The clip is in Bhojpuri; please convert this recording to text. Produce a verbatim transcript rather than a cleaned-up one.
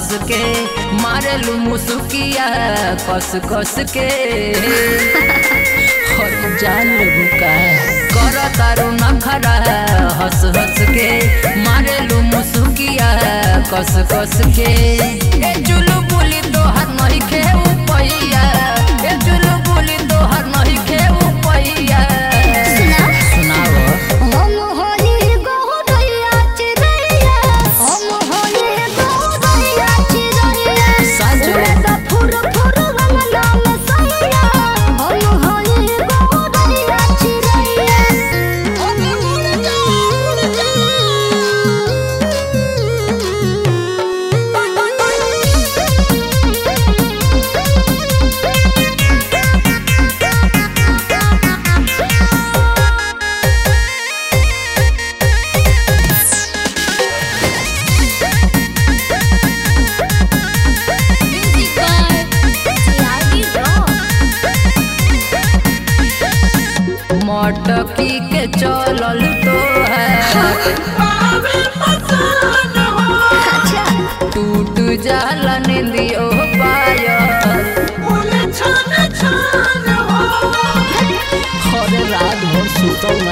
हंस के मारे लू मुसुकिया कस कस के जान बुका कर तारू नखरा हंस हंस के मारे लू मुसुकिया कस कस के ए जुलू बोली तोहर नहीं खे उपैया ए जुलू बोली तोहर नहीं खे उपैया सुनाओ हम होली गोदैया चिरैया हम होली गोदैया चिरैया साजो दा फुर फुर गंगा में सैया हम होली गोदैया चिरैया हम मटकी के चलल तो है टूट जाला निंदियो पाया हर रात भर सुतल